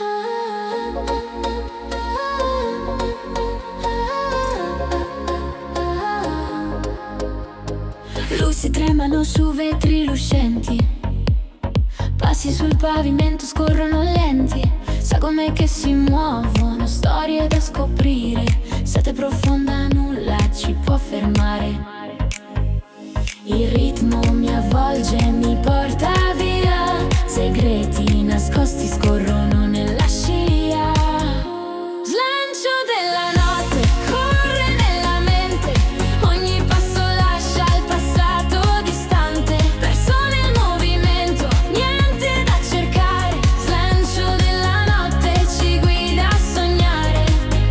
Luci tremano su vetri lucenti, passi sul pavimento scorrono lenti, sagome che si muovono, storie da scoprire, sete profonda nulla ci può fermare. Il ritmo mi avvolge e mi porta via, segreti nascosti scorrono nella scia. Slancio della notte, corre nella mente, ogni passo lascia il passato distante, perso nel movimento, niente da cercare. Slancio della notte ci guida a sognare.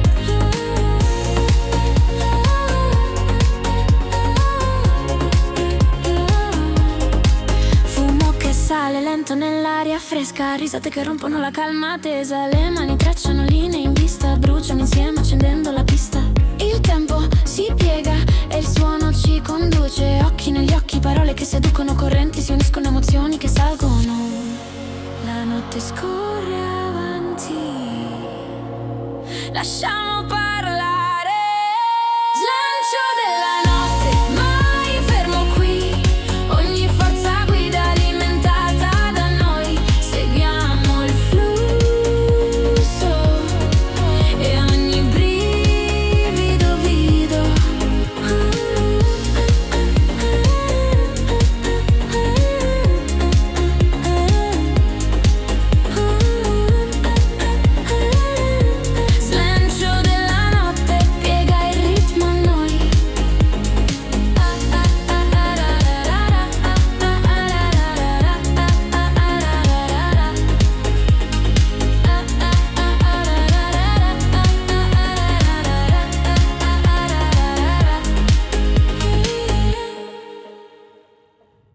Fumo che sale lento nell'aria fresca, risate che rompono la calma tesa, le mani tracciano linee in vista, bruciano insieme accendendo la pista. Il tempo si piega e il suono ci conduce, occhi negli occhi, parole che seducono, correnti si uniscono, emozioni che salgono. La notte scorre avanti, lasciamo